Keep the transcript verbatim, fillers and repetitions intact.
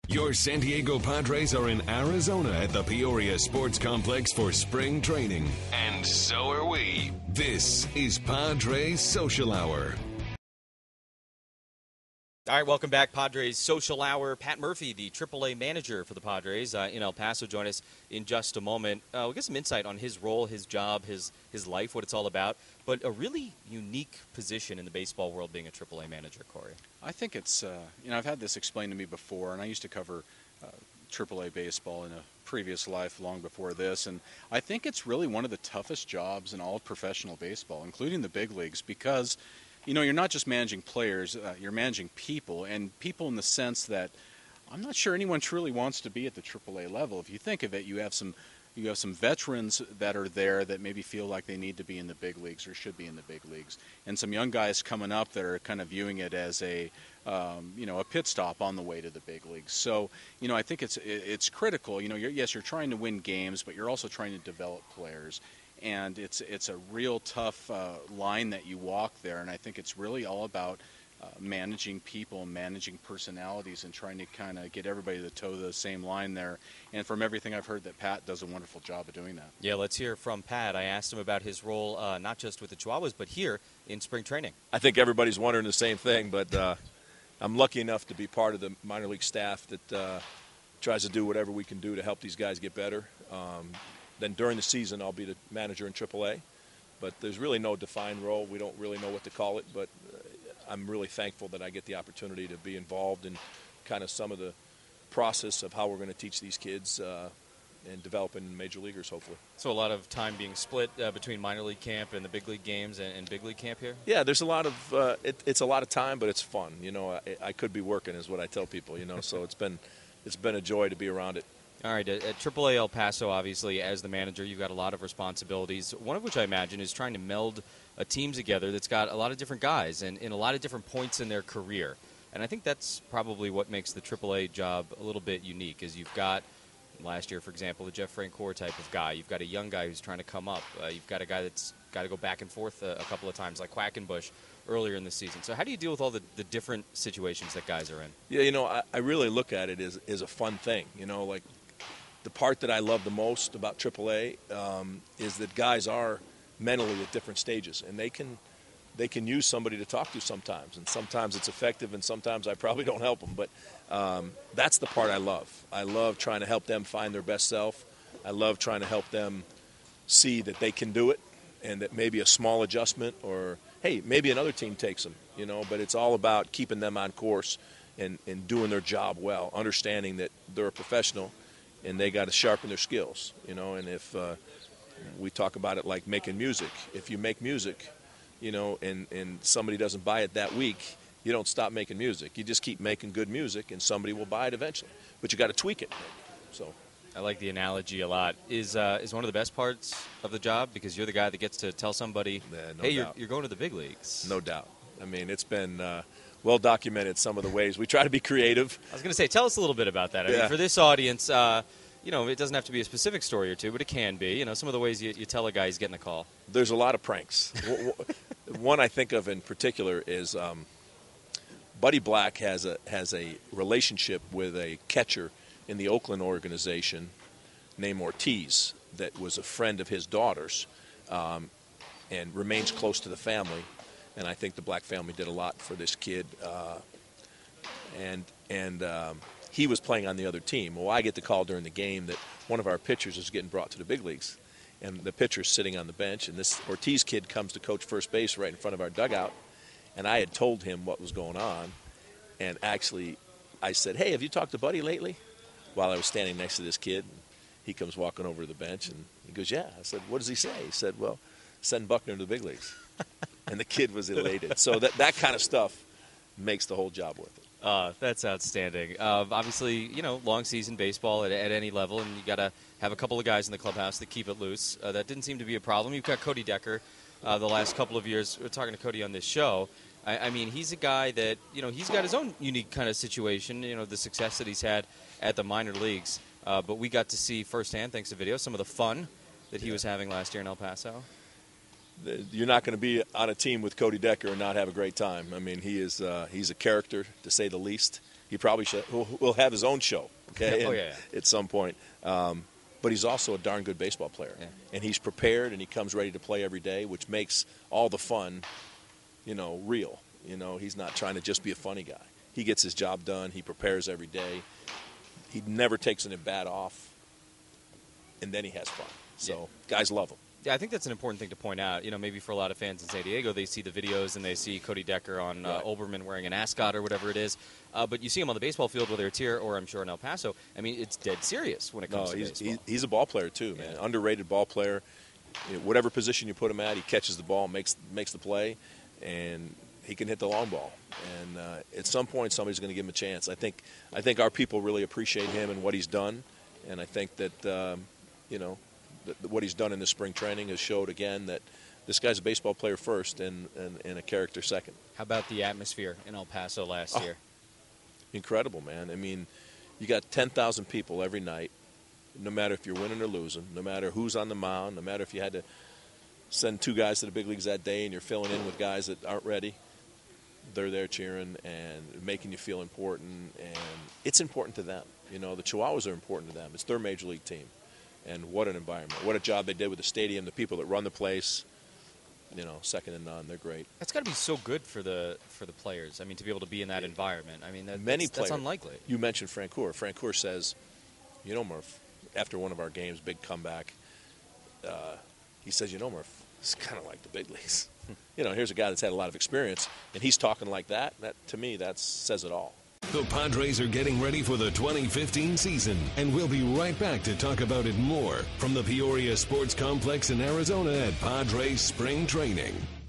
Your San Diego Padres are in Arizona at the Peoria Sports Complex for spring training. And so are we. This is Padres Social Hour. All right, welcome back, Padres Social Hour. Pat Murphy, the triple A manager for the Padres uh, in El Paso, join us in just a moment. Uh, we'll get some insight on his role, his job, his his life, what it's all about. But a really unique position in the baseball world being a triple A manager, Corey. I think it's, uh, you know, I've had this explained to me before, and I used to cover uh, triple A baseball in a previous life long before this, and I think it's really one of the toughest jobs in all of professional baseball, including the big leagues, because you know, you're not just managing players, uh, you're managing people, and people in the sense that I'm not sure anyone truly wants to be at the triple A level. If you think of it, you have some you have some veterans that are there that maybe feel like they need to be in the big leagues or should be in the big leagues, and some young guys coming up that are kind of viewing it as a um, you know, a pit stop on the way to the big leagues. So, you know, I think it's it's critical. You know, you're, yes, you're trying to win games, but you're also trying to develop players. And it's it's a real tough uh, line that you walk there, and I think it's really all about uh, managing people, managing personalities, and trying to kind of get everybody to toe the same line there. And from everything I've heard, that Pat does a wonderful job of doing that. Yeah, let's hear from Pat. I asked him about his role, uh, not just with the Chihuahuas, but here in spring training. I think everybody's wondering the same thing, but uh, I'm lucky enough to be part of the minor league staff that uh, tries to do whatever we can do to help these guys get better. Um, Then during the season, I'll be the manager in triple A. But there's really no defined role. We don't really know what to call it. But uh, I'm really thankful that I get the opportunity to be involved in kind of some of the process of how we're going to teach these kids uh, and developing major leaguers, hopefully. So a lot of time being split uh, between minor league camp and the big league games and, and big league camp here? Yeah, there's a lot of uh, – it, it's a lot of time, but it's fun. You know, I, I could be working is what I tell people, you know. So it's been it's been a joy to be around it. All right, at triple A El Paso, obviously, as the manager, you've got a lot of responsibilities, one of which I imagine is trying to meld a team together that's got a lot of different guys and in a lot of different points in their career. And I think that's probably what makes the triple A job a little bit unique, is you've got, last year, for example, the Jeff Francoeur type of guy. You've got a young guy who's trying to come up. Uh, you've got a guy that's got to go back and forth a, a couple of times, like Quackenbush earlier in the season. So how do you deal with all the, the different situations that guys are in? Yeah, you know, I, I really look at it as, as a fun thing, you know, like, the part that I love the most about triple A um, is that guys are mentally at different stages, and they can they can use somebody to talk to sometimes, and sometimes it's effective, and sometimes I probably don't help them. But um, that's the part I love. I love trying to help them find their best self. I love trying to help them see that they can do it, and that maybe a small adjustment or, hey, maybe another team takes them, you know. But it's all about keeping them on course and, and doing their job well, understanding that they're a professional, and they got to sharpen their skills, you know. And if uh, we talk about it like making music, if you make music, you know, and, and somebody doesn't buy it that week, you don't stop making music. You just keep making good music, and somebody will buy it eventually. But you got to tweak it. So I like the analogy a lot. Is uh, is one of the best parts of the job because you're the guy that gets to tell somebody, yeah, no hey, you're, doubt. you're going to the big leagues. No doubt. I mean, it's been uh, well documented some of the ways. We try to be creative. I was going to say, tell us a little bit about that. I yeah. mean, for this audience, uh, you know, it doesn't have to be a specific story or two, but it can be. You know, some of the ways you, you tell a guy he's getting a call. There's a lot of pranks. One I think of in particular is um, Buddy Black has a has a relationship with a catcher in the Oakland organization named Ortiz that was a friend of his daughter's um, and remains close to the family. And I think the Black family did a lot for this kid. Uh, and and um, he was playing on the other team. Well, I get the call during the game that one of our pitchers is getting brought to the big leagues. And the pitcher's sitting on the bench, and this Ortiz kid comes to coach first base right in front of our dugout. And I had told him what was going on. And actually, I said, hey, have you talked to Buddy lately? While I was standing next to this kid. He comes walking over to the bench, and he goes, yeah. I said, what does he say? He said, well, send Buckner to the big leagues. And the kid was elated. So that, that kind of stuff makes the whole job worth it. Uh, that's outstanding. Uh, obviously, you know, long season baseball at, at any level, and you got to have a couple of guys in the clubhouse that keep it loose. Uh, that didn't seem to be a problem. You've got Cody Decker uh, the last couple of years. We're talking to Cody on this show. I, I mean, he's a guy that, you know, he's got his own unique kind of situation, you know, the success that he's had at the minor leagues. Uh, but we got to see firsthand, thanks to video, some of the fun that he yeah. was having last year in El Paso. You're not going to be on a team with Cody Decker and not have a great time. I mean, he is uh, he's a character, to say the least. He probably should, will, will have his own show, okay, oh, and, yeah, yeah. at some point. Um, but he's also a darn good baseball player. Yeah. And he's prepared, and he comes ready to play every day, which makes all the fun, you know, real. You know, he's not trying to just be a funny guy. He gets his job done. He prepares every day. He never takes an at-bat off, and then he has fun. So yeah. guys love him. Yeah, I think that's an important thing to point out. You know, maybe for a lot of fans in San Diego, they see the videos and they see Cody Decker on uh, Right. Olbermann wearing an ascot or whatever it is. Uh, but you see him on the baseball field, whether it's here or I'm sure in El Paso. I mean, it's dead serious when it comes No, to he's, baseball. he's, he's a ball player too, man. Yeah. Underrated ball player. You know, whatever position you put him at, he catches the ball, makes makes the play, and he can hit the long ball. And uh, at some point, somebody's going to give him a chance. I think I think our people really appreciate him and what he's done, and I think that um, you know that what he's done in the spring training has showed again that this guy's a baseball player first and, and, and a character second. How about the atmosphere in El Paso last Oh. year? Incredible, man. I mean, you got ten thousand people every night, no matter if you're winning or losing, no matter who's on the mound, no matter if you had to send two guys to the big leagues that day and you're filling in with guys that aren't ready. They're there cheering and making you feel important, and it's important to them. You know, the Chihuahuas are important to them. It's their major league team, and what an environment. What a job they did with the stadium, the people that run the place. You know, second to none. They're great. That's got to be so good for the for the players. I mean, to be able to be in that environment. I mean, that, Many that's, players. that's unlikely. You mentioned Francoeur. Francoeur says, you know, Murph, after one of our games, big comeback, uh, he says, you know, Murph, it's kind of like the big leagues. You know, here's a guy that's had a lot of experience, and he's talking like that. That to me, that says it all. The Padres are getting ready for the twenty fifteen season, and we'll be right back to talk about it more from the Peoria Sports Complex in Arizona at Padres Spring Training.